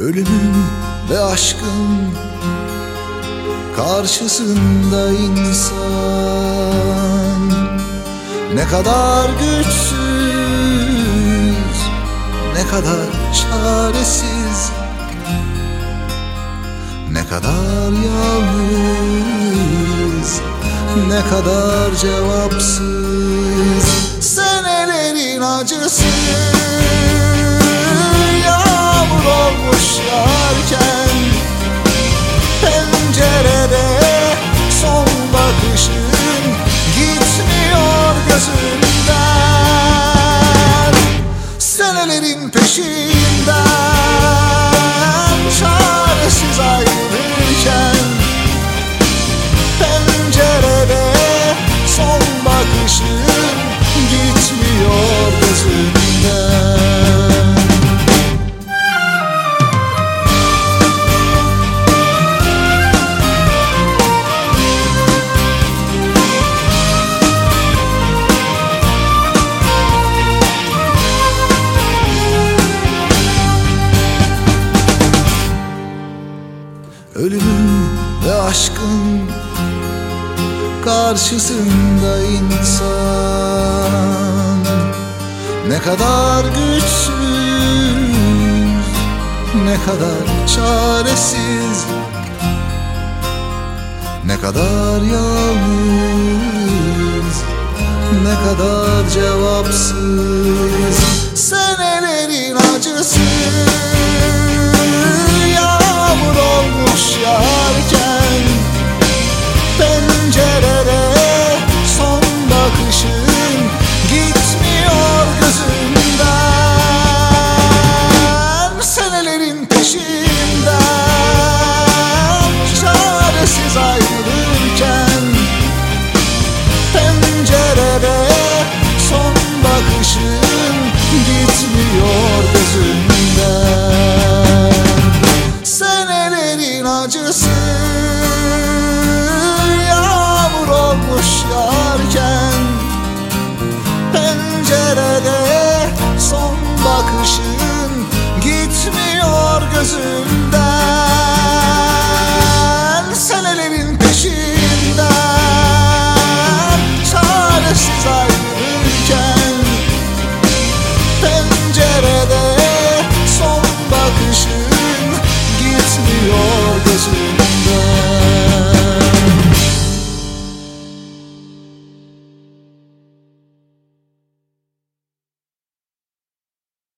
Ölümün ve aşkın karşısında insan ne kadar güçsüz, ne kadar çaresiz, ne kadar yalnız, ne kadar cevapsız. Senelerin acısı yağmur olmuş yağarken, pencerede son bakışın gitmiyor gözümden. Senelerin peşinden çaresiz ayrılırken, pencerede son bakışın gitmiyor gözümden. Ölümün ve aşkın karşısında insan ne kadar güçsüz, ne kadar çaresiz, ne kadar yalnız, ne kadar cevapsız.